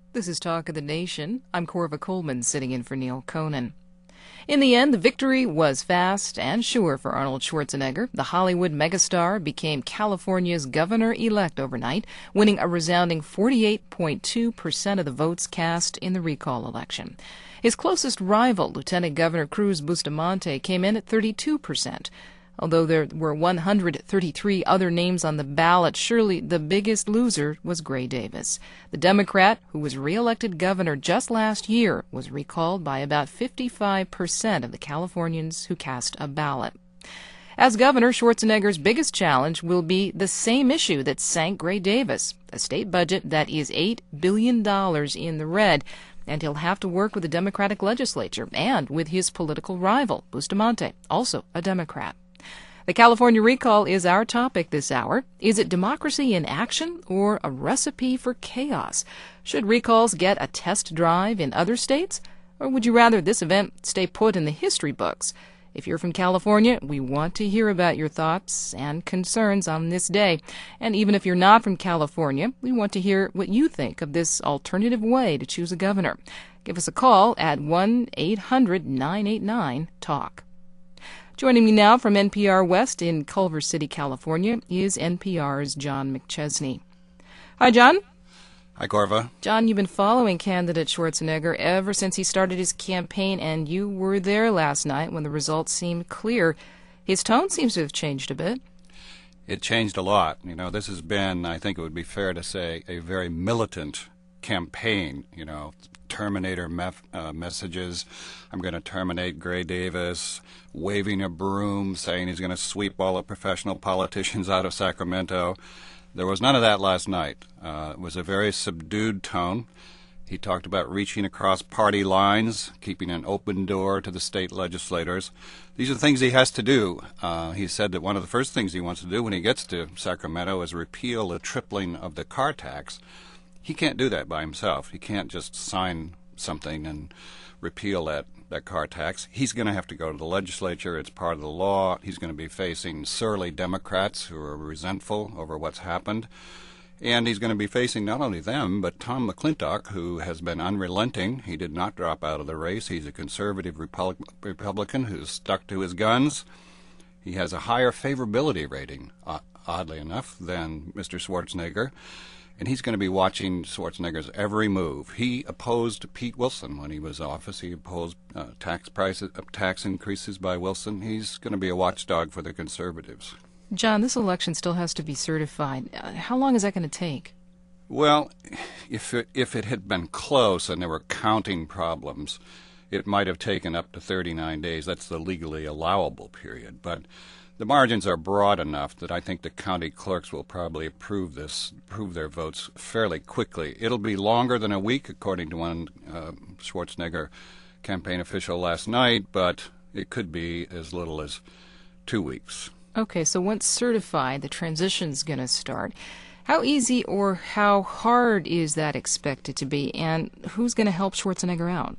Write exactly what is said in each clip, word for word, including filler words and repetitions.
This is Talk of the Nation. I'm Corva Coleman, sitting in for Neil Conan. In the end, the victory was fast and sure for Arnold Schwarzenegger. The Hollywood megastar became California's governor-elect overnight, winning a resounding forty-eight point two percent of the votes cast in the recall election. His closest rival, Lieutenant Governor Cruz Bustamante, came in at thirty-two percent. Although there were one hundred thirty-three other names on the ballot, surely the biggest loser was Gray Davis. The Democrat, who was re-elected governor just last year, was recalled by about fifty-five percent of the Californians who cast a ballot. As governor, Schwarzenegger's biggest challenge will be the same issue that sank Gray Davis, a state budget that is eight billion dollars in the red, and he'll have to work with the Democratic legislature and with his political rival, Bustamante, also a Democrat. The California recall is our topic this hour. Is it democracy in action or a recipe for chaos? Should recalls get a test drive in other states? Or would you rather this event stay put in the history books? If you're from California, we want to hear about your thoughts and concerns on this day. And even if you're not from California, we want to hear what you think of this alternative way to choose a governor. Give us a call at one eight hundred nine eight nine talk. Joining me now from N P R West in Culver City, California, is N P R's John McChesney. Hi, John. Hi, Corva. John, you've been following candidate Schwarzenegger ever since he started his campaign, and you were there last night when the results seemed clear. His tone seems to have changed a bit. It changed a lot. You know, this has been, I think it would be fair to say, a very militant campaign. You know, Terminator mef- uh, messages. I'm going to terminate Gray Davis, waving a broom, saying he's going to sweep all the professional politicians out of Sacramento. There was none of that last night. Uh, it was a very subdued tone. He talked about reaching across party lines, keeping an open door to the state legislators. These are things he has to do. Uh, he said that one of the first things he wants to do when he gets to Sacramento is repeal the tripling of the car tax. He can't do that by himself. He can't just sign something and repeal that, that car tax. He's going to have to go to the legislature. It's part of the law. He's going to be facing surly Democrats who are resentful over what's happened. And he's going to be facing not only them, but Tom McClintock, who has been unrelenting. He did not drop out of the race. He's a conservative Repub- Republican who's stuck to his guns. He has a higher favorability rating, uh, oddly enough, than Mister Schwarzenegger. And he's going to be watching Schwarzenegger's every move. He opposed Pete Wilson when he was in office. He opposed uh, tax prices, uh, tax increases by Wilson. He's going to be a watchdog for the conservatives. John, this election still has to be certified. Uh, how long is that going to take? Well, if it, if it had been close and there were counting problems, it might have taken up to thirty-nine days. That's the legally allowable period. But the margins are broad enough that I think the county clerks will probably approve this, approve their votes fairly quickly. It'll be longer than a week, according to one uh, Schwarzenegger campaign official last night, but it could be as little as two weeks. Okay, so once certified, the transition's going to start. How easy or how hard is that expected to be, and who's going to help Schwarzenegger out?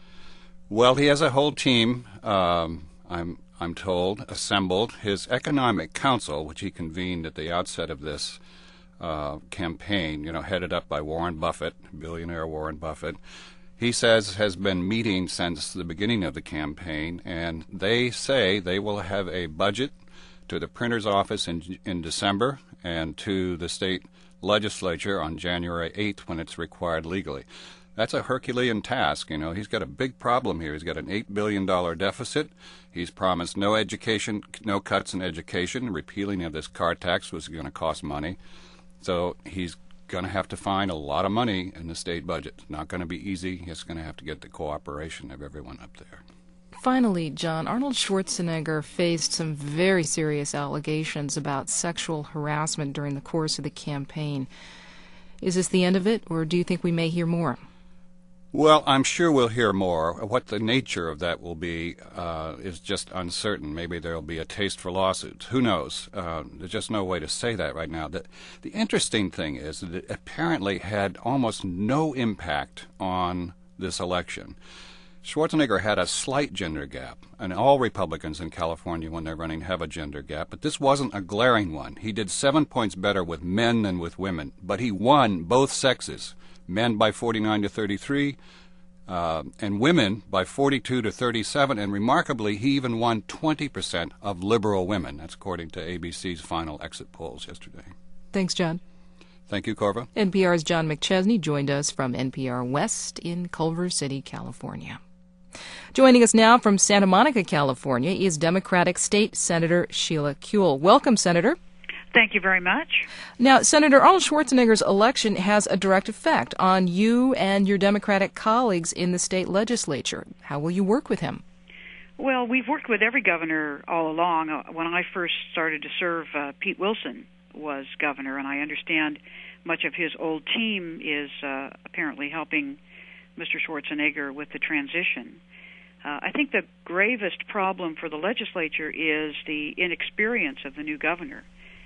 Well, he has a whole team. Um, I'm I'm told, assembled. His economic council, which he convened at the outset of this uh, campaign, you know, headed up by Warren Buffett, billionaire Warren Buffett, he says has been meeting since the beginning of the campaign, and they say they will have a budget to the printer's office in, in December and to the state legislature on January eighth when it's required legally. That's a Herculean task. You know, he's got a big problem here. He's got an eight billion dollars deficit. He's promised no education, no cuts in education. Repealing of this car tax was going to cost money. So he's going to have to find a lot of money in the state budget. It's not going to be easy. He's going to have to get the cooperation of everyone up there. Finally, John, Arnold Schwarzenegger faced some very serious allegations about sexual harassment during the course of the campaign. Is this the end of it, or do you think we may hear more? Well, I'm sure we'll hear more. What the nature of that will be uh, is just uncertain. Maybe there'll be a taste for lawsuits. Who knows? Uh, there's just no way to say that right now. The, the interesting thing is that it apparently had almost no impact on this election. Schwarzenegger had a slight gender gap, and all Republicans in California when they're running have a gender gap, but this wasn't a glaring one. He did seven points better with men than with women, but he won both sexes. men by forty-nine to thirty-three, uh, and women by forty-two to thirty-seven, and remarkably, he even won twenty percent of liberal women. That's according to A B C's final exit polls yesterday. Thanks, John. Thank you, Corva. N P R's John McChesney joined us from N P R West in Culver City, California. Joining us now from Santa Monica, California, is Democratic State Senator Sheila Kuehl. Welcome, Senator. Thank you very much. Now, Senator, Arnold Schwarzenegger's election has a direct effect on you and your Democratic colleagues in the state legislature. How will you work with him? Well, we've worked with every governor all along. Uh, when I first started to serve, uh, Pete Wilson was governor, and I understand much of his old team is uh, apparently helping Mister Schwarzenegger with the transition. Uh, I think the gravest problem for the legislature is the inexperience of the new governor.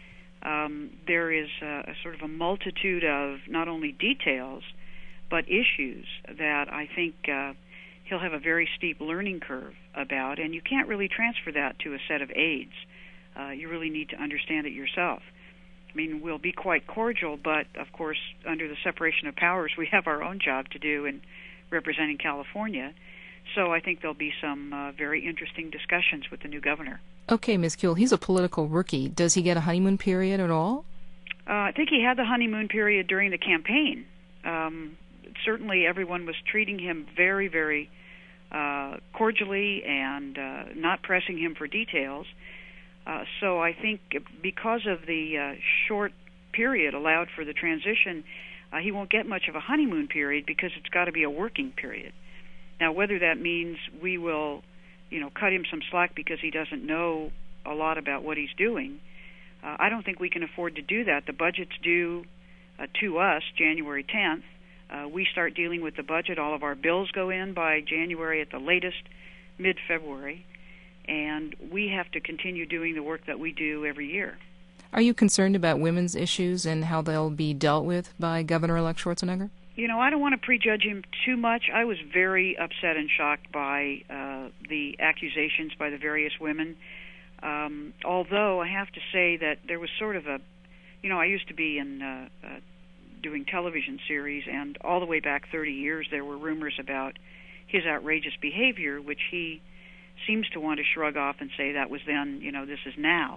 Um, there is a, a sort of a multitude of not only details, but issues that I think uh, he'll have a very steep learning curve about, and you can't really transfer that to a set of aides. Uh, you really need to understand it yourself. I mean, we'll be quite cordial, but of course, under the separation of powers, we have our own job to do in representing California. So I think there'll be some uh, very interesting discussions with the new governor. Okay, Miz Kuehl, he's a political rookie. Does he get a honeymoon period at all? Uh, I think he had the honeymoon period during the campaign. Um, certainly everyone was treating him very, very uh, cordially and uh, not pressing him for details. Uh, so I think because of the uh, short period allowed for the transition, uh, he won't get much of a honeymoon period because it's got to be a working period. Now, whether that means we will, you know, cut him some slack because he doesn't know a lot about what he's doing, uh, I don't think we can afford to do that. The budget's due uh, to us January tenth. Uh, we start dealing with the budget. All of our bills go in by January at the latest, mid-February. And we have to continue doing the work that we do every year. Are you concerned about women's issues and how they'll be dealt with by Governor-elect Schwarzenegger? You know, I don't want to prejudge him too much. I was very upset and shocked by uh, the accusations by the various women. Um, although I have to say that there was sort of a, you know, I used to be in uh, uh, doing television series, and all the way back thirty years there were rumors about his outrageous behavior, which he seems to want to shrug off and say that was then, you know, this is now.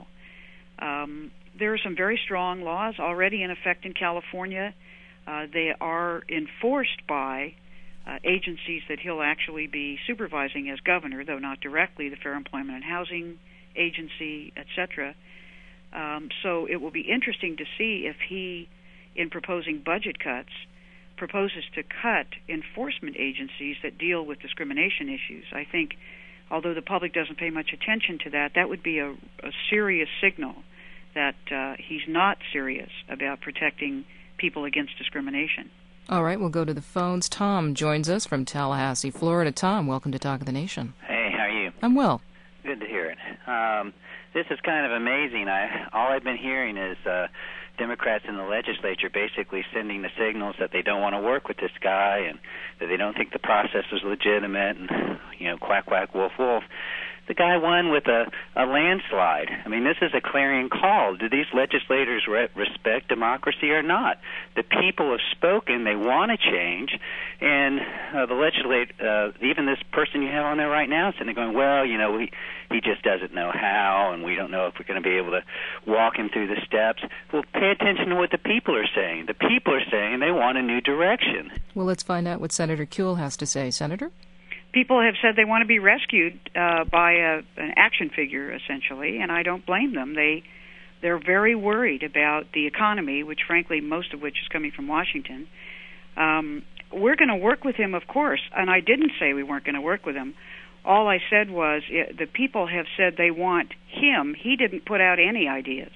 Um, there are some very strong laws already in effect in California. Uh, they are enforced by uh, agencies that he'll actually be supervising as governor, though not directly, the Fair Employment and Housing Agency, et cetera. Um, so it will be interesting to see if he, in proposing budget cuts, proposes to cut enforcement agencies that deal with discrimination issues. I think although the public doesn't pay much attention to that, that would be a, a serious signal that uh, he's not serious about protecting people against discrimination. All right, we'll go to the phones. Tom joins us from Tallahassee, Florida. Tom, welcome to Talk of the Nation. Hey, how are you? I'm well. Good to hear it. Um, this is kind of amazing. I all I've been hearing is uh, Democrats in the legislature basically sending the signals that they don't want to work with this guy and that they don't think the process is legitimate and, you know, quack, quack, wolf, wolf. The guy won with a, a landslide. I mean, this is a clarion call. Do these legislators re- respect democracy or not? The people have spoken. They want to change. And uh, the legislate, uh, even this person you have on there right now, sitting there going, well, you know, we, he just doesn't know how, and we don't know if we're going to be able to walk him through the steps. Well, pay attention to what the people are saying. The people are saying they want a new direction. Well, let's find out what Senator Kuehl has to say. Senator? People have said they want to be rescued uh, by a, an action figure, essentially, and I don't blame them. They, they're very worried about the economy, which, frankly, most of which is coming from Washington. Um, we're going to work with him, of course, and I didn't say we weren't going to work with him. All I said was it, the people have said they want him. He didn't put out any ideas.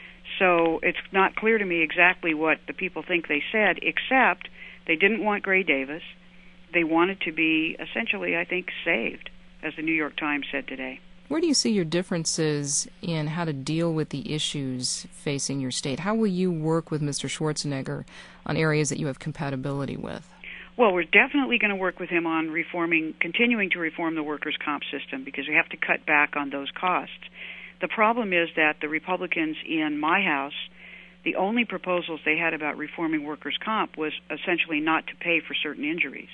So it's not clear to me exactly what the people think they said, except they didn't want Gray Davis. They wanted to be essentially, I think, saved, as the New York Times said today. Where do you see your differences in how to deal with the issues facing your state? How will you work with Mister Schwarzenegger on areas that you have compatibility with? Well, we're definitely going to work with him on reforming, continuing to reform the workers' comp system, because we have to cut back on those costs. The problem is that the Republicans in my House the only proposals they had about reforming workers' comp was essentially not to pay for certain injuries.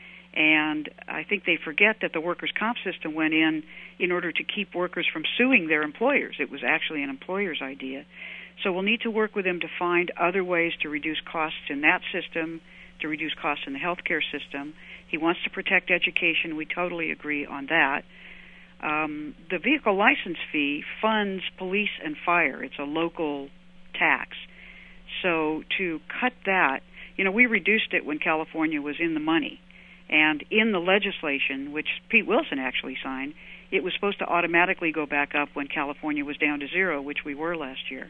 And I think they forget that the workers' comp system went in in order to keep workers from suing their employers. It was actually an employer's idea. So we'll need to work with them to find other ways to reduce costs in that system, to reduce costs in the healthcare system. He wants to protect education. We totally agree on that. Um, the vehicle license fee funds police and fire. It's a local tax. So to cut that, you know, we reduced it when California was in the money. And in the legislation, which Pete Wilson actually signed, it was supposed to automatically go back up when California was down to zero, which we were last year.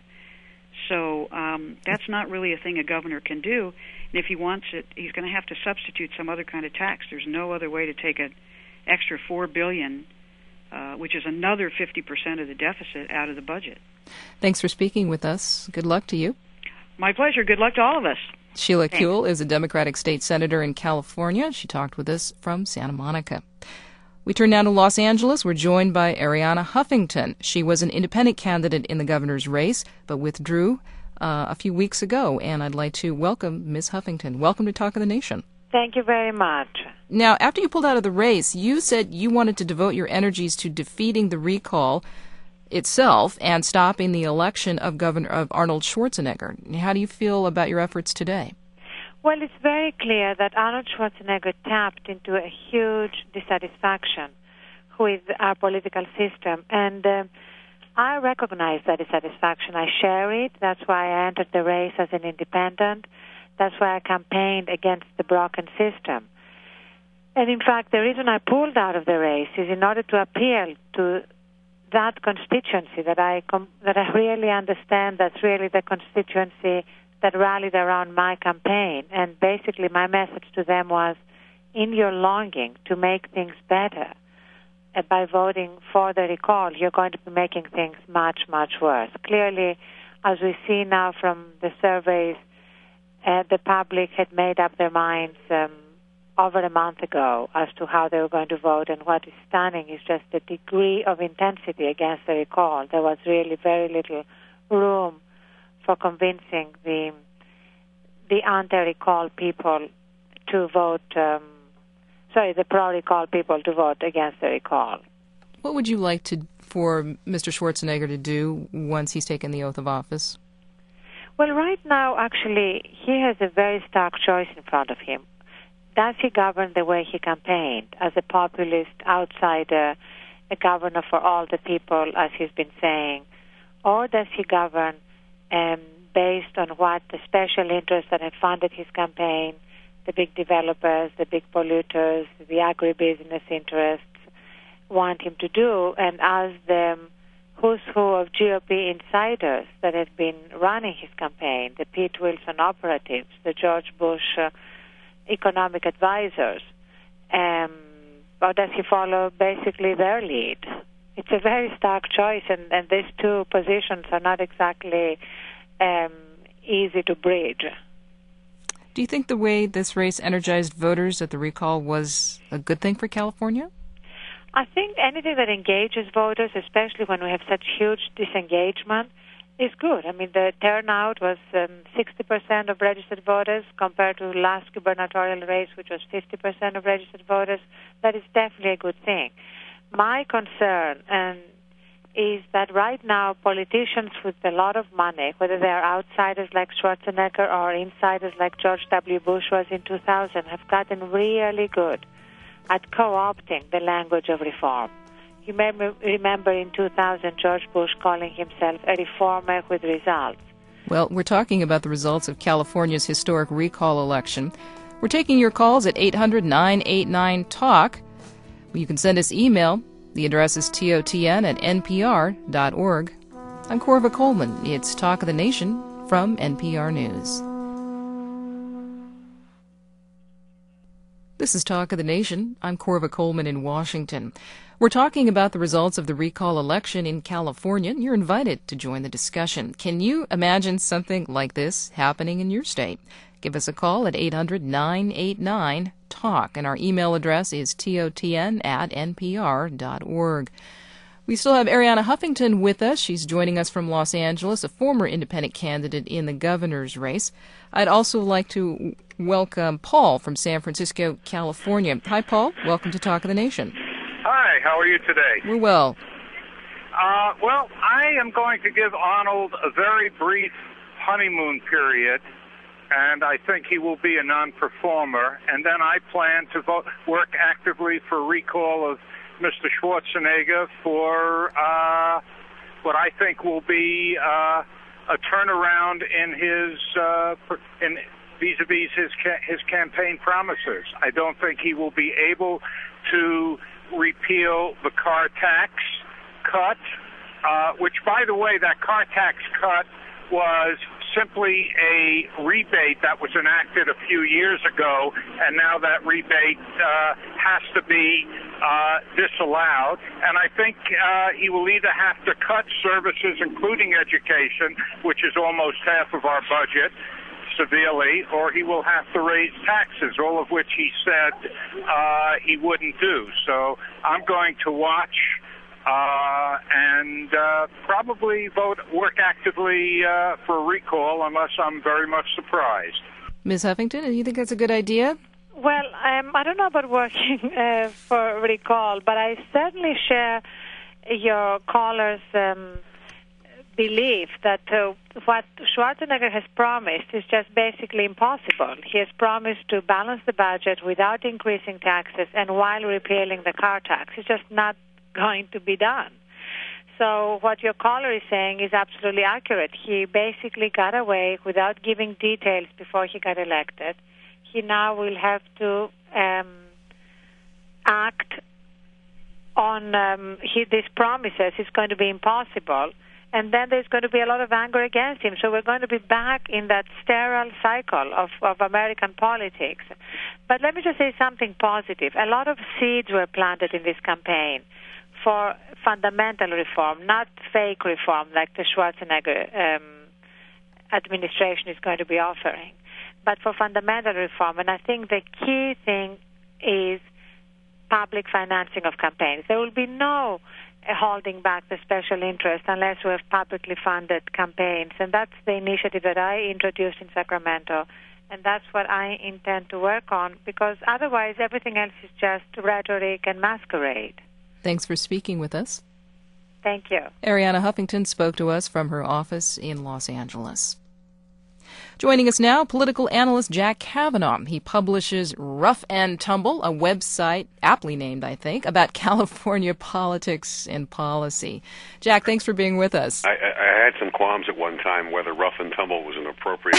So um, that's not really a thing a governor can do. And if he wants it, he's going to have to substitute some other kind of tax. There's no other way to take an extra four billion dollars, uh, which is another fifty percent of the deficit, out of the budget. Thanks for speaking with us. Good luck to you. My pleasure. Good luck to all of us. Sheila Thanks. Kuehl is a Democratic state senator in California. She talked with us from Santa Monica. We turn now to Los Angeles. We're joined by Arianna Huffington. She was an independent candidate in the governor's race, but withdrew uh, a few weeks ago. And I'd like to welcome Miz Huffington. Welcome to Talk of the Nation. Thank you very much. Now, after you pulled out of the race, you said you wanted to devote your energies to defeating the recall itself and stopping the election of Governor of Arnold Schwarzenegger. How do you feel about your efforts today? Well, it's very clear that Arnold Schwarzenegger tapped into a huge dissatisfaction with our political system, and uh, I recognize that dissatisfaction. I share it. That's why I entered the race as an independent. That's why I campaigned against the broken system. And in fact, the reason I pulled out of the race is in order to appeal to that constituency that I com- that I really understand. That's really the constituency that rallied around my campaign. And basically my message to them was, in your longing to make things better, uh, by voting for the recall, you're going to be making things much, much worse. Clearly, as we see now from the surveys, uh, the public had made up their minds um, over a month ago as to how they were going to vote, and what is stunning is just the degree of intensity against the recall. There was really very little room for convincing the the anti-recall people to vote, um, sorry, the pro-recall people to vote against the recall. What would you like to for Mister Schwarzenegger to do once he's taken the oath of office? Well, right now, actually, he has a very stark choice in front of him. Does he govern the way he campaigned, as a populist outsider, a governor for all the people, as he's been saying, or does he govern um, based on what the special interests that have funded his campaign, the big developers, the big polluters, the agribusiness interests, want him to do, and as the who's who of G O P insiders that have been running his campaign, the Pete Wilson operatives, the George Bush uh, economic advisors, um, or does he follow basically their lead? It's a very stark choice, and, and these two positions are not exactly um, easy to bridge. Do you think the way this race energized voters at the recall was a good thing for California? I think anything that engages voters, especially when we have such huge disengagement, is good. I mean, the turnout was um, sixty percent of registered voters compared to last gubernatorial race, which was fifty percent of registered voters. That is definitely a good thing. My concern um, is that right now politicians with a lot of money, whether they are outsiders like Schwarzenegger or insiders like George W. Bush was in two thousand, have gotten really good at co-opting the language of reform. You may remember in two thousand George Bush calling himself a reformer with results. Well, we're talking about the results of California's historic recall election. We're taking your calls at eight hundred, nine eight nine, talk. You can send us email. The address is T O T N at N P R dot org. I'm Corva Coleman. It's Talk of the Nation from N P R News. This is Talk of the Nation. I'm Corva Coleman in Washington. We're talking about the results of the recall election in California, and you're invited to join the discussion. Can you imagine something like this happening in your state? Give us a call at eight hundred, nine eight nine, talk, and our email address is T O T N at N P R dot org. We still have Arianna Huffington with us. She's joining us from Los Angeles, a former independent candidate in the governor's race. I'd also like to welcome Paul from San Francisco, California. Hi, Paul. Welcome to Talk of the Nation. Hi, how are you today? We're well. Uh, well, I am going to give Arnold a very brief honeymoon period, and I think he will be a non-performer. And then I plan to vote, work actively for recall of Mister Schwarzenegger for uh, what I think will be uh, a turnaround in his uh, in vis-a-vis his ca- his campaign promises. I don't think he will be able to repeal the car tax cut, uh, which, by the way, that car tax cut was simply a rebate that was enacted a few years ago, and now that rebate uh, has to be uh, disallowed. And I think uh, he will either have to cut services, including education, which is almost half of our budget, severely, or he will have to raise taxes, all of which he said uh, he wouldn't do. So I'm going to watch Uh, and uh, probably vote, work actively uh, for a recall unless I'm very much surprised. Miz Huffington, do you think that's a good idea? Well, um, I don't know about working uh, for recall, but I certainly share your caller's um, belief that uh, what Schwarzenegger has promised is just basically impossible. He has promised to balance the budget without increasing taxes and while repealing the car tax. It's just not going to be done. So what your caller is saying is absolutely accurate. He basically got away without giving details before he got elected. He now will have to um, act on um, he, these promises. It's going to be impossible. And then there's going to be a lot of anger against him. So we're going to be back in that sterile cycle of, of American politics. But let me just say something positive. A lot of seeds were planted in this campaign for fundamental reform, not fake reform like the Schwarzenegger um, administration is going to be offering, but for fundamental reform. And I think the key thing is public financing of campaigns. There will be no holding back the special interest unless we have publicly funded campaigns. And that's the initiative that I introduced in Sacramento. And that's what I intend to work on, because otherwise everything else is just rhetoric and masquerade. Thanks for speaking with us. Thank you. Arianna Huffington spoke to us from her office in Los Angeles. Joining us now, political analyst Jack Kavanaugh. He publishes Rough and Tumble, a website, aptly named, I think, about California politics and policy. Jack, thanks for being with us. I, I had some qualms at one time whether Rough and Tumble was an appropriate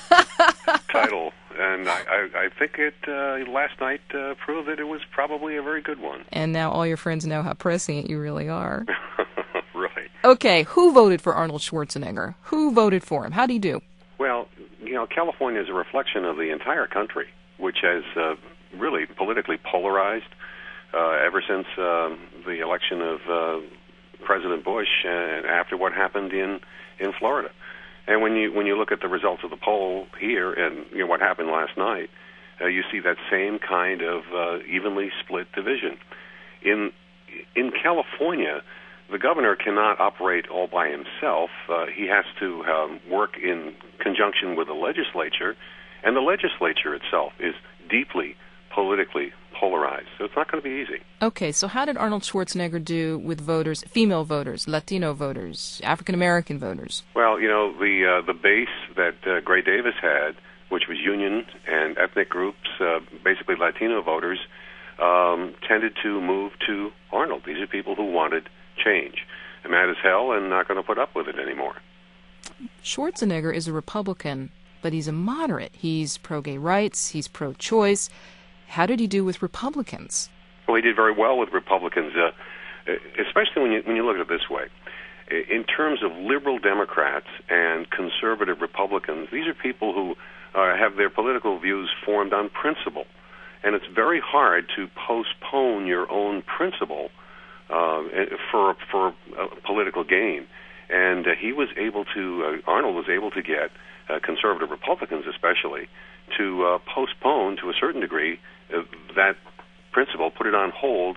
title, and I, I, I think it uh, last night uh, proved that it was probably a very good one. And now all your friends know how prescient you really are. Right. Okay, who voted for Arnold Schwarzenegger? Who voted for him? How'd he do? Well, you know, California is a reflection of the entire country, which has uh, really politically polarized uh, ever since uh, the election of uh, President Bush and after what happened in, in Florida. And when you when you look at the results of the poll here and you know what happened last night, uh, you see that same kind of uh, evenly split division. In in California, the governor cannot operate all by himself. Uh, he has to um, work in conjunction with the legislature, and the legislature itself is deeply politically polarized. So it's not going to be easy. Okay, so how did Arnold Schwarzenegger do with voters, female voters, Latino voters, African-American voters? Well, you know, the uh, the base that uh, Gray Davis had, which was union and ethnic groups, uh, basically Latino voters, um, tended to move to Arnold. These are people who wanted change. I'm mad as hell and not going to put up with it anymore. Schwarzenegger is a Republican, but he's a moderate. He's pro-gay rights. He's pro-choice. How did he do with Republicans? Well, he did very well with Republicans, uh, especially when you when you look at it this way. In terms of liberal Democrats and conservative Republicans, these are people who uh, have their political views formed on principle. And it's very hard to postpone your own principle uh, for for uh, political gain. And uh, he was able to, uh, Arnold was able to get uh, conservative Republicans especially to uh, postpone to a certain degree uh, that principle, put it on hold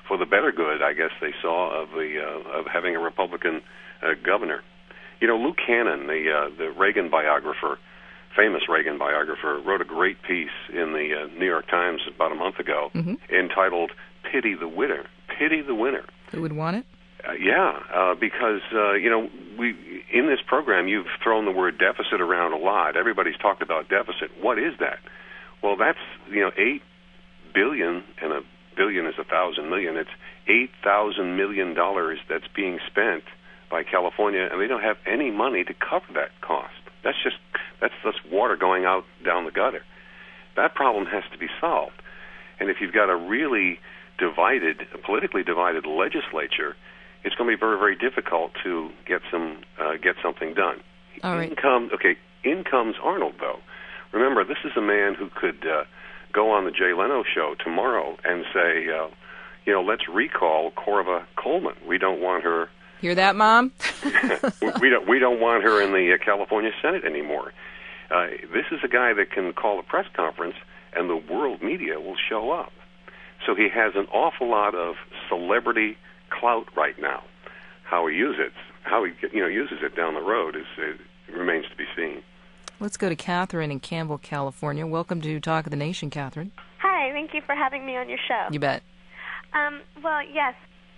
for the better good, I guess they saw, of the uh, of having a Republican uh, governor. You know, Luke Cannon, the uh, the Reagan biographer, famous Reagan biographer, wrote a great piece in the uh, New York Times about a month ago, mm-hmm. entitled "Pity the Winner." Pity the winner. Who would want it? Uh, yeah, uh, because uh, you know, we in this program you've thrown the word deficit around a lot. Everybody's talked about deficit. What is that? Well, that's you know eight billion, and a billion is a thousand million. It's eight thousand million dollars that's being spent by California, and they don't have any money to cover that cost. That's just that's just water going out down the gutter. That problem has to be solved, and if you've got a really divided, a politically divided legislature, it's going to be very, very difficult to get some uh, get something done. All right. In come, okay, in comes Arnold, though. Remember, this is a man who could uh, go on the Jay Leno show tomorrow and say, uh, you know, let's recall Corva Coleman. We don't want her. Hear that, Mom? we don't. We don't want her in the uh, California Senate anymore. Uh, this is a guy that can call a press conference, and the world media will show up. So he has an awful lot of celebrity clout right now. How he uses it, how he you know uses it down the road, is it remains to be seen. Let's go to Catherine in Campbell, California. Welcome to Talk of the Nation, Catherine. Hi, thank you for having me on your show. You bet. Um, well, yes.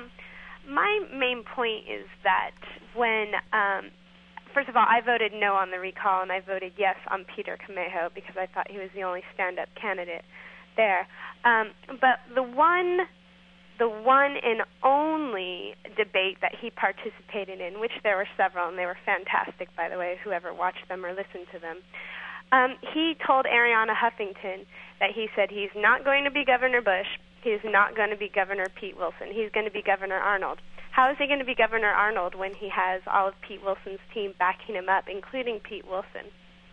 My main point is that when, um, first of all, I voted no on the recall, and I voted yes on Peter Camejo because I thought he was the only stand-up candidate there. Um, but the one, the one and only debate that he participated in, which there were several, and they were fantastic, by the way, whoever watched them or listened to them, um, he told Arianna Huffington that he said he's not going to be Governor Bush, he's not going to be Governor Pete Wilson, he's going to be Governor Arnold. How is he going to be Governor Arnold when he has all of Pete Wilson's team backing him up, including Pete Wilson?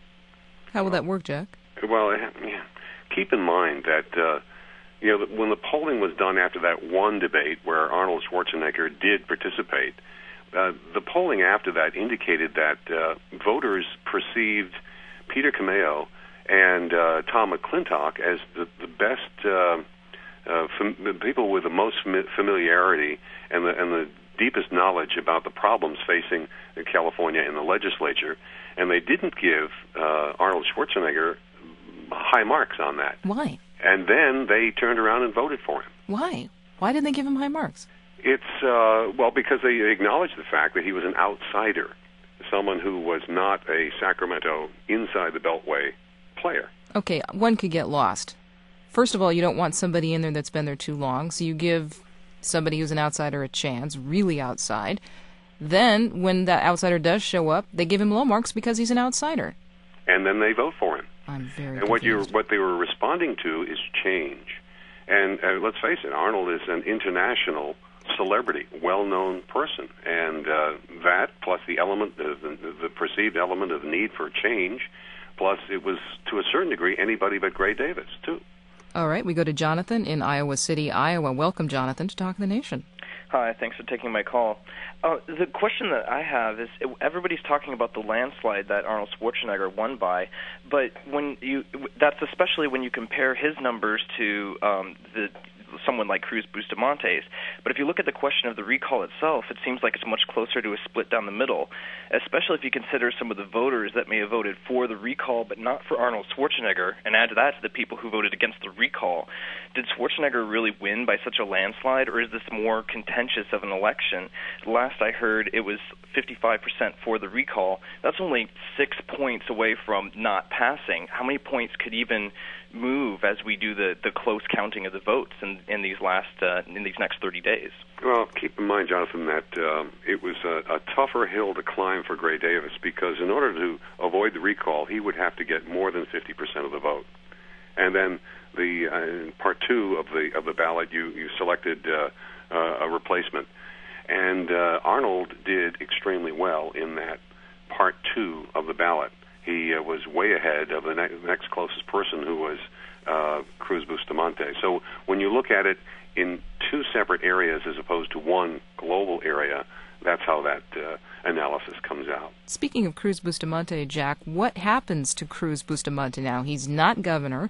How will that work, Jack? Well, yeah. Keep in mind that uh, you know when the polling was done after that one debate where Arnold Schwarzenegger did participate, uh, the polling after that indicated that uh, voters perceived Peter Camejo and uh, Tom McClintock as the, the best uh, uh, fam- the people with the most fam- familiarity and the, and the deepest knowledge about the problems facing California in the legislature, and they didn't give uh, Arnold Schwarzenegger high marks on that. Why? And then they turned around and voted for him. Why? Why didn't they give him high marks? It's, uh, well, because they acknowledged the fact that he was an outsider, someone who was not a Sacramento inside-the-Beltway player. Okay, one could get lost. First of all, you don't want somebody in there that's been there too long, so you give somebody who's an outsider a chance, really outside. Then, when that outsider does show up, they give him low marks because he's an outsider. And then they vote for him. I'm very And what you confused. what they were responding to is change. And uh, let's face it, Arnold is an international celebrity, well-known person, and uh, that plus the element, the, the, the perceived element of the need for change, plus it was to a certain degree anybody but Gray Davis too. All right, we go to Jonathan in Iowa City, Iowa. Welcome, Jonathan, to Talk of the Nation. Hi, thanks for taking my call. Uh, the question that I have is, everybody's talking about the landslide that Arnold Schwarzenegger won by, but when you that's especially when you compare his numbers to um, the someone like Cruz Bustamante's. But if you look at the question of the recall itself, it seems like it's much closer to a split down the middle, especially if you consider some of the voters that may have voted for the recall but not for Arnold Schwarzenegger, and add that to the people who voted against the recall. Did Schwarzenegger really win by such a landslide, or is this more contentious of an election? Last I heard, it was fifty-five percent for the recall. That's only six points away from not passing. How many points could even move as we do the, the close counting of the votes in, in these last uh, in these next thirty days? Well, keep in mind, Jonathan, that um, it was a, a tougher hill to climb for Gray Davis because in order to avoid the recall, he would have to get more than fifty percent of the vote. And then the uh, part two of the of the ballot, you you selected uh, uh, a replacement, and uh, Arnold did extremely well in that part two of the ballot. He uh, was way ahead of the ne- next closest person, who was uh, Cruz Bustamante. So when you look at it in two separate areas as opposed to one global area, that's how that uh, analysis comes out. Speaking of Cruz Bustamante, Jack, what happens to Cruz Bustamante now? He's not governor.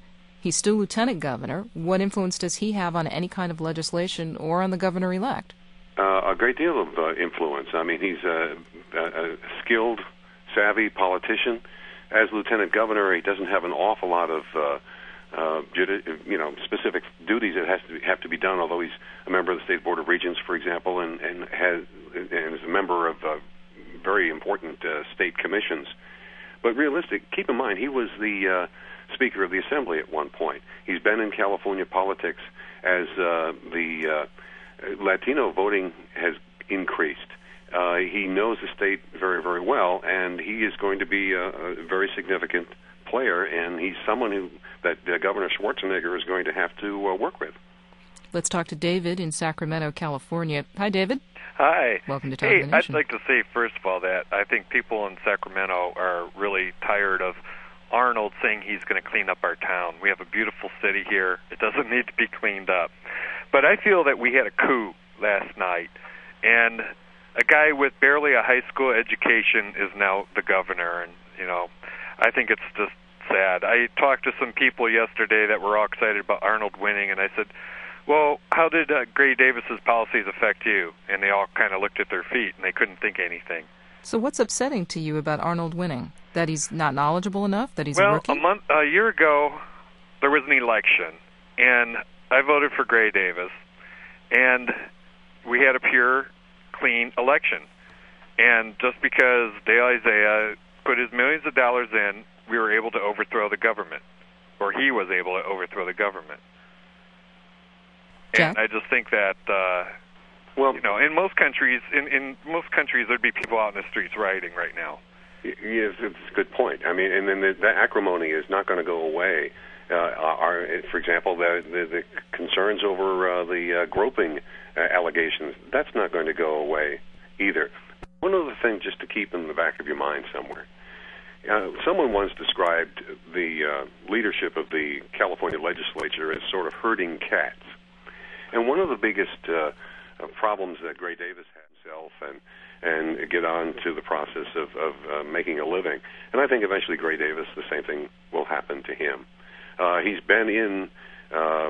He's still lieutenant governor. What influence does he have on any kind of legislation or on the governor-elect? Uh, a great deal of uh, influence. I mean, he's a, a, a skilled, savvy politician. As lieutenant governor, he doesn't have an awful lot of uh, uh, judi- you know, specific duties that has to be, have to be done. Although he's a member of the State Board of Regents, for example, and and has and is a member of uh, very important uh, state commissions. But realistic, keep in mind, he was the uh, Speaker of the Assembly at one point. He's been in California politics as uh, the uh, Latino voting has increased. Uh, he knows the state very, very well, and he is going to be a, a very significant player, and he's someone who that uh, Governor Schwarzenegger is going to have to uh, work with. Let's talk to David in Sacramento, California. Hi, David. Hi. Welcome to Talk Hey, of the Nation. I'd like to say, first of all, that I think people in Sacramento are really tired of Arnold saying he's going to clean up our town. We have a beautiful city here. It doesn't need to be cleaned up. But I feel that we had a coup last night, and a guy with barely a high school education is now the governor, and, you know, I think it's just sad. I talked to some people yesterday that were all excited about Arnold winning, and I said, well, how did uh, Gray Davis's policies affect you? And they all kind of looked at their feet, and they couldn't think anything. So what's upsetting to you about Arnold winning? That he's not knowledgeable enough? That he's well, a rookie? Well, a month, a year ago, there was an election, and I voted for Gray Davis, and we had a pure, clean election. And just because Dale Isaiah put his millions of dollars in, we were able to overthrow the government, or he was able to overthrow the government. Jack? And I just think that, uh, well, you know, in most countries, in, in most countries, there'd be people out in the streets rioting right now. Yes, it's a good point. I mean, and then the, the acrimony is not going to go away. Uh, are, for example, the, the, the concerns over uh, the uh, groping uh, allegations, that's not going to go away either. One other thing just to keep in the back of your mind somewhere. Uh, someone once described the uh, leadership of the California legislature as sort of herding cats. And one of the biggest uh, uh, problems that Gray Davis had himself and and get on to the process of, of uh, making a living. And I think eventually Gray Davis, the same thing will happen to him. Uh, he's been in, uh,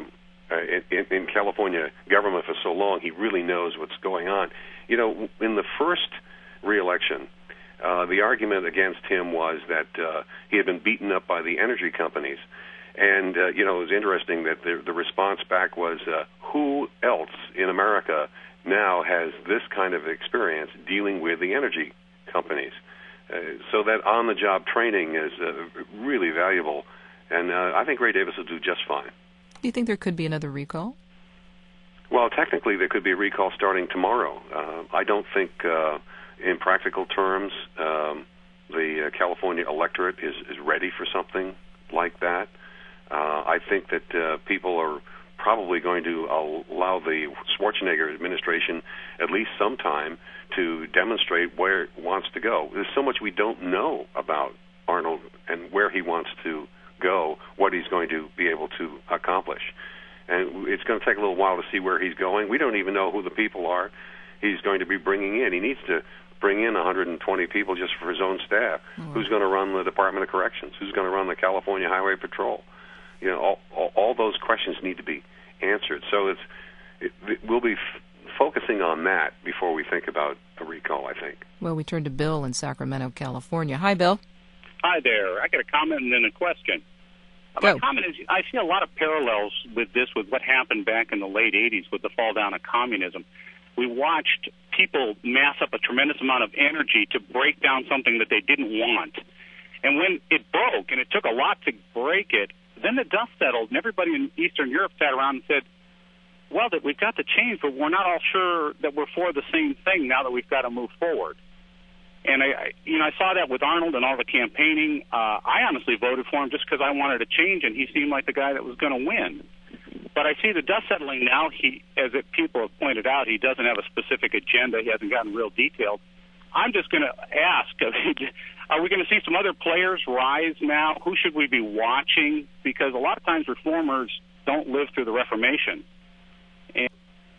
in in California government for so long, he really knows what's going on. You know, in the first re-election, uh, the argument against him was that uh, he had been beaten up by the energy companies. And, uh, you know, it was interesting that the, the response back was, uh, who else in America now has this kind of experience dealing with the energy companies? Uh, so that on-the-job training is uh, really valuable. And uh, I think Gray Davis will do just fine. Do you think there could be another recall? Well, technically, there could be a recall starting tomorrow. Uh, I don't think, uh, in practical terms, um, the uh, California electorate is, is ready for something like that. Uh, I think that uh, people are probably going to allow the Schwarzenegger administration at least some time to demonstrate where it wants to go. There's so much we don't know about Arnold and where he wants to go, what he's going to be able to accomplish. And it's going to take a little while to see where he's going. We don't even know who the people are he's going to be bringing in. He needs to bring in one hundred twenty people just for his own staff. Mm-hmm. Who's going to run the Department of Corrections? Who's going to run the California Highway Patrol? You know, all, all, all those questions need to be answered. So it's it, it, we'll be f- focusing on that before we think about a recall, I think. Well, we turn to Bill in Sacramento, California. Hi, Bill. Hi there. I got a comment and then a question. Go. My comment is I see a lot of parallels with this with what happened back in the late eighties with the fall down of communism. We watched people mass up a tremendous amount of energy to break down something that they didn't want. And when it broke, and it took a lot to break it, then the dust settled, and everybody in Eastern Europe sat around and said, well, that we've got to change, but we're not all sure that we're for the same thing now that we've got to move forward. And, I, I you know, I saw that with Arnold and all the campaigning. Uh, I honestly voted for him just because I wanted a change, and he seemed like the guy that was going to win. But I see the dust settling now. He, as it, people have pointed out, he doesn't have a specific agenda. He hasn't gotten real detailed. I'm just going to ask, are we going to see some other players rise now? Who should we be watching? Because a lot of times reformers don't live through the Reformation. And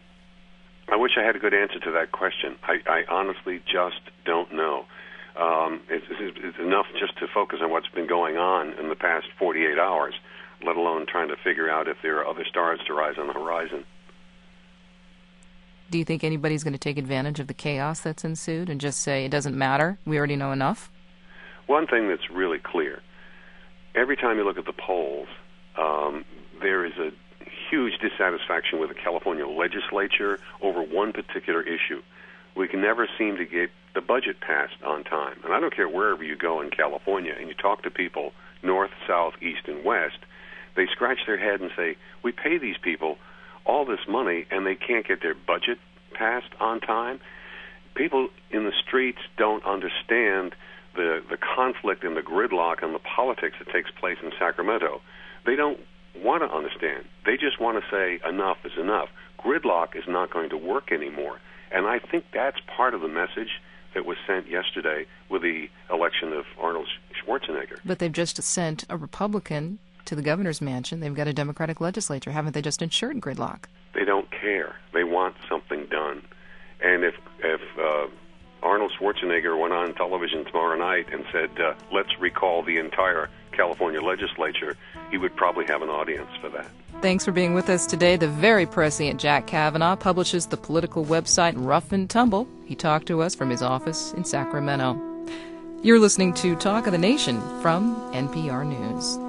I wish I had a good answer to that question. I, I honestly just don't know. Um, it's, it's, it's enough just to focus on what's been going on in the past forty-eight hours. let alone trying to figure out if there are other stars to rise on the horizon. Do you think anybody's going to take advantage of the chaos that's ensued and just say, it doesn't matter, we already know enough? One thing that's really clear, every time you look at the polls, um, there is a huge dissatisfaction with the California legislature over one particular issue. We can never seem to get the budget passed on time. And I don't care wherever you go in California and you talk to people north, south, east, and west, they scratch their head and say, we pay these people all this money and they can't get their budget passed on time. People in the streets don't understand the, the conflict and the gridlock and the politics that takes place in Sacramento. They don't want to understand. They just want to say enough is enough. Gridlock is not going to work anymore. And I think that's part of the message that was sent yesterday with the election of Arnold Schwarzenegger. But they've just sent a Republican to the governor's mansion. They've got a Democratic legislature. Haven't they just ensured gridlock? They don't care. They want something done. And if if uh, Arnold Schwarzenegger went on television tomorrow night and said, uh, let's recall the entire California legislature, he would probably have an audience for that. Thanks for being with us today. The very prescient Jack Kavanaugh publishes the political website Rough and Tumble. He talked to us from his office in Sacramento. You're listening to Talk of the Nation from N P R News.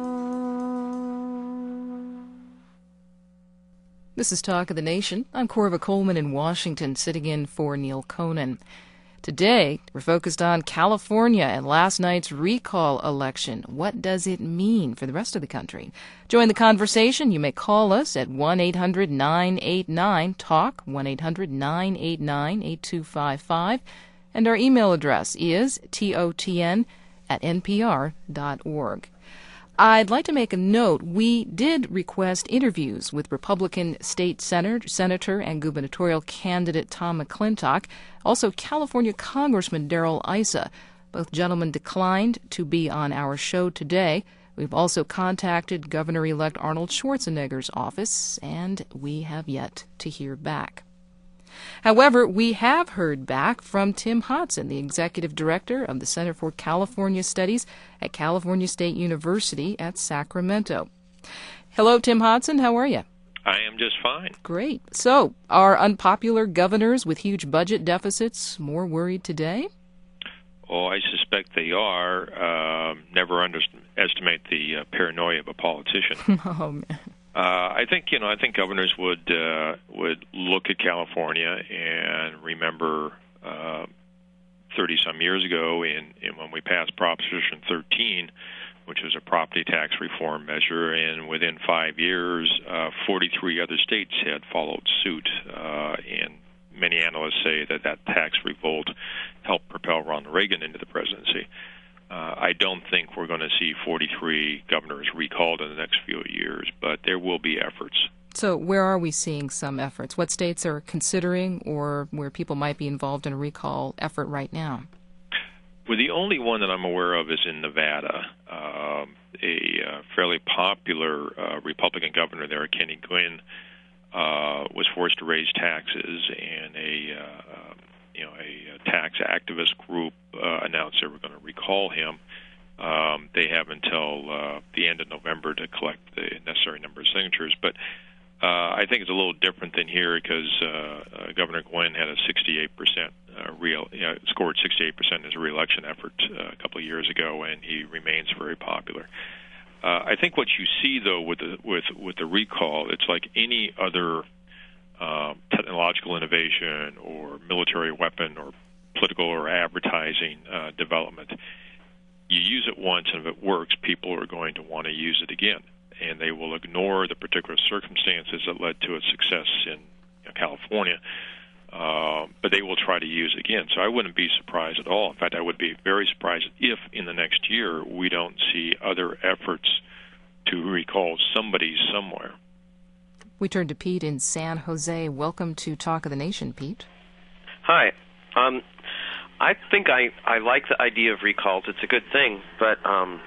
This is Talk of the Nation. I'm Corva Coleman in Washington, sitting in for Neil Conan. Today, we're focused on California and last night's recall election. What does it mean for the rest of the country? Join the conversation. You may call us at one eight hundred nine eight nine TALK, one eight hundred nine eight nine eight two five five, and our email address is totn at npr dot org. I'd like to make a note. We did request interviews with Republican State Senator, Senator and gubernatorial candidate Tom McClintock, also California Congressman Darrell Issa. Both gentlemen declined to be on our show today. We've also contacted Governor-elect Arnold Schwarzenegger's office, and we have yet to hear back. However, we have heard back from Tim Hodson, the executive director of the Center for California Studies at California State University at Sacramento. Hello, Tim Hodson. How are you? I am just fine. Great. So, are unpopular governors with huge budget deficits more worried today? Oh, I suspect they are. Uh, never underestimate the uh, paranoia of a politician. Oh, man. Uh, I think you know. I think governors would uh, would look at California and remember thirty uh, some years ago, in, in when we passed Proposition thirteen, which was a property tax reform measure, and within five years, uh, forty-three other states had followed suit. Uh, and many analysts say that that tax revolt helped propel Ronald Reagan into the presidency. Uh, I don't think we're going to see forty-three governors recalled in the next few years, but there will be efforts. So where are we seeing some efforts? What states are considering or where people might be involved in a recall effort right now? Well, the only one that I'm aware of is in Nevada. Uh, a uh, fairly popular uh, Republican governor there, Kenny Guinn, uh, was forced to raise taxes, and a uh, you know a tax activist group uh, announced they were going to recall him. Um, they have until uh, the end of November to collect the necessary number of signatures, but uh, I think it's a little different than here because uh, uh, Governor Guinn had a sixty-eight percent uh, real you know, scored sixty-eight percent in his reelection effort uh, a couple of years ago, and he remains very popular. Uh, I think what you see though with the with with the recall, it's like any other uh, technological innovation or military weapon or political or advertising uh, development. You use it once, and if it works, people are going to want to use it again, and they will ignore the particular circumstances that led to its success in you know, California, uh, but they will try to use it again. So I wouldn't be surprised at all. In fact, I would be very surprised if in the next year we don't see other efforts to recall somebody somewhere. We turn to Pete in San Jose. Welcome to Talk of the Nation, Pete. Hi. Um, I think I, I like the idea of recalls. It's a good thing, but um,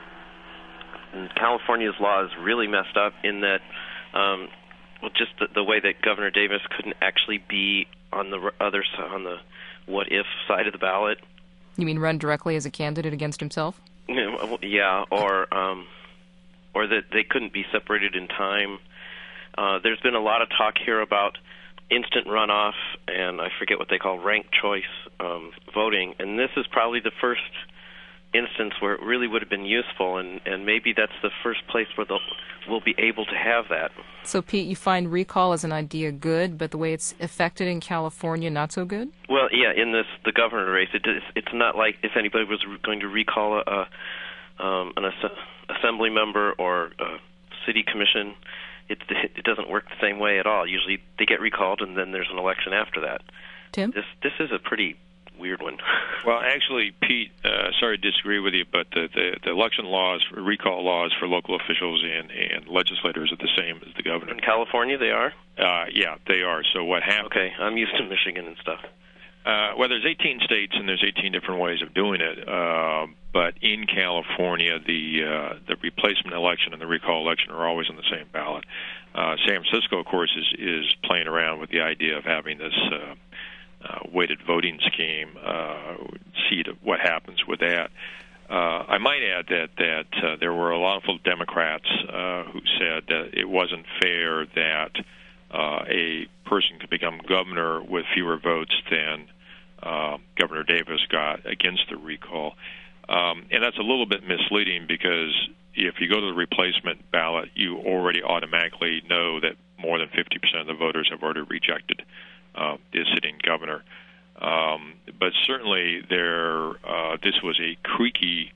California's law is really messed up in that, um, well, just the, the way that Governor Davis couldn't actually be on the other side, on the what-if side of the ballot. You mean run directly as a candidate against himself? Yeah, or um, or that they couldn't be separated in time. Uh, there's been a lot of talk here about instant runoff, and I forget what they call ranked choice um, voting, and this is probably the first instance where it really would have been useful, and, and maybe that's the first place where they'll, we'll be able to have that. So, Pete, you find recall as an idea good, but the way it's affected in California, not so good? Well, yeah, in this the governor race, it, it's, it's not like if anybody was going to recall a, a, um, an ass- assembly member or a city commission. It, it doesn't work the same way at all. Usually they get recalled, and then there's an election after that. Tim? This, this is a pretty weird one. Well, actually, Pete, uh, sorry to disagree with you, but the, the, the election laws, recall laws for local officials and, and legislators are the same as the governor. In California, they are? Uh, yeah, they are. So what happens? Okay, I'm used to Michigan and stuff. Uh, well, there's eighteen states and there's eighteen different ways of doing it. Uh, but in California, the uh, the replacement election and the recall election are always on the same ballot. Uh, San Francisco, of course, is is playing around with the idea of having this uh, uh, weighted voting scheme. Uh, see to what happens with that. Uh, I might add that that uh, there were a lot of Democrats uh, who said that it wasn't fair that uh, a person could become governor with fewer votes than uh, Governor Davis got against the recall. Um, and that's a little bit misleading because if you go to the replacement ballot, you already automatically know that more than fifty percent of the voters have already rejected uh, the sitting governor. Um, but certainly there, uh, this was a creaky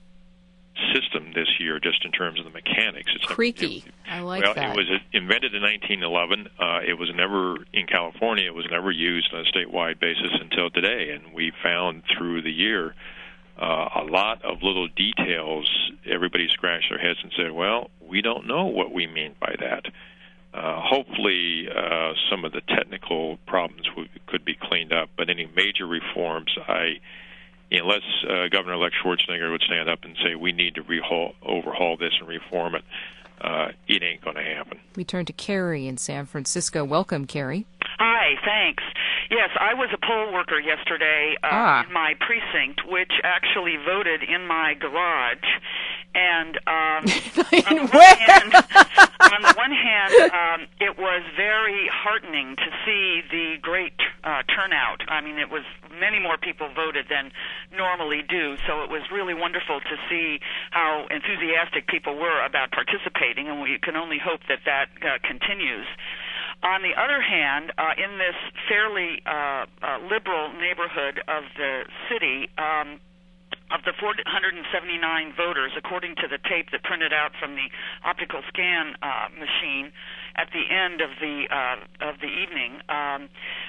system this year just in terms of the mechanics. It's creaky. It, I like well, that. Well, it was invented in nineteen eleven. Uh, it was never, in California, it was never used on a statewide basis until today. And we found through the year uh, a lot of little details. Everybody scratched their heads and said, well, we don't know what we mean by that. Uh, hopefully, uh, some of the technical problems w- could be cleaned up, but any major reforms, I, unless uh, Governor-elect Schwarzenegger would stand up and say we need to rehaul, overhaul this and reform it, uh, it ain't going to happen. We turn to Carrie in San Francisco. Welcome, Carrie. Hi, thanks. Yes, I was a poll worker yesterday uh, ah. in my precinct, which actually voted in my garage. And um, on, the one hand, on the one hand, um, it was very heartening to see the great uh, turnout. I mean, it was many more people voted than normally do, so it was really wonderful to see how enthusiastic people were about participating, and we can only hope that that uh, continues. On the other hand, uh, in this fairly uh, uh, liberal neighborhood of the city, um, of the four hundred seventy-nine voters, according to the tape that printed out from the optical scan uh, machine at the end of the uh, of the evening, um,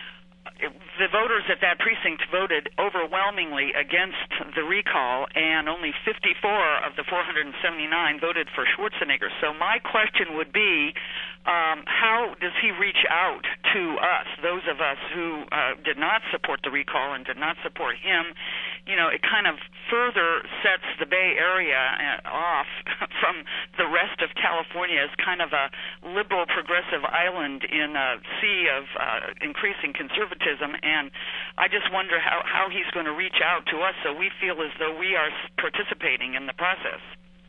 it, the voters at that precinct voted overwhelmingly against the recall, and only fifty-four of the four hundred seventy-nine voted for Schwarzenegger. So my question would be, um, how does he reach out to us, those of us who uh, did not support the recall and did not support him? You know, it kind of further sets the Bay Area off from the rest of California as kind of a liberal progressive island in a sea of uh, increasing conservatism, and I just wonder how, how he's going to reach out to us so we feel as though we are participating in the process.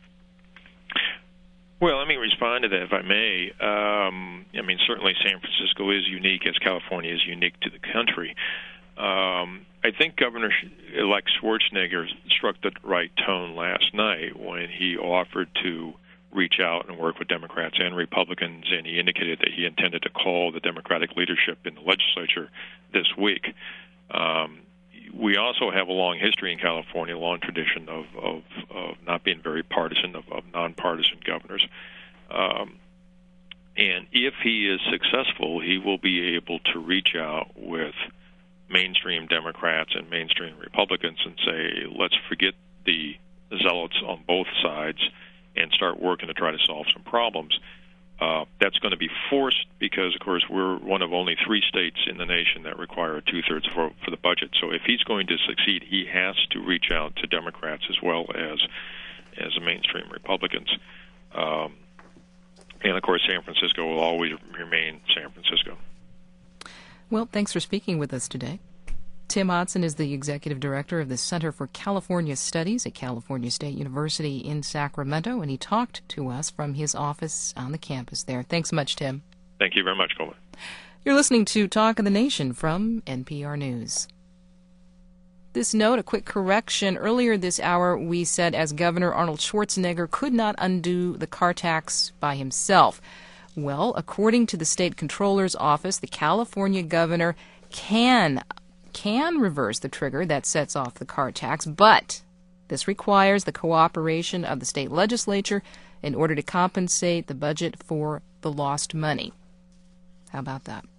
Well, let me respond to that, if I may. Um, I mean, certainly San Francisco is unique, as California is unique to the country. Um, I think Governor-elect Schwarzenegger struck the right tone last night when he offered to reach out and work with Democrats and Republicans, and he indicated that he intended to call the Democratic leadership in the legislature this week. Um, we also have a long history in California, a long tradition of, of, of not being very partisan, of, of nonpartisan governors. Um, and if he is successful, he will be able to reach out with mainstream Democrats and mainstream Republicans and say, let's forget the zealots on both sides and start working to try to solve some problems. Uh, that's going to be forced because, of course, we're one of only three states in the nation that require a two-thirds vote for the budget. So if he's going to succeed, he has to reach out to Democrats as well as as the mainstream Republicans. Um, and, of course, San Francisco will always remain San Francisco. Well, thanks for speaking with us today. Tim Hodson is the executive director of the Center for California Studies at California State University in Sacramento, and he talked to us from his office on the campus there. Thanks so much, Tim. Thank you very much, Coleman. You're listening to Talk of the Nation from N P R News. This note, a quick correction. Earlier this hour, we said as Governor Arnold Schwarzenegger could not undo the car tax by himself. Well, according to the state controller's office, the California governor can can reverse the trigger that sets off the car tax, but this requires the cooperation of the state legislature in order to compensate the budget for the lost money. How about that?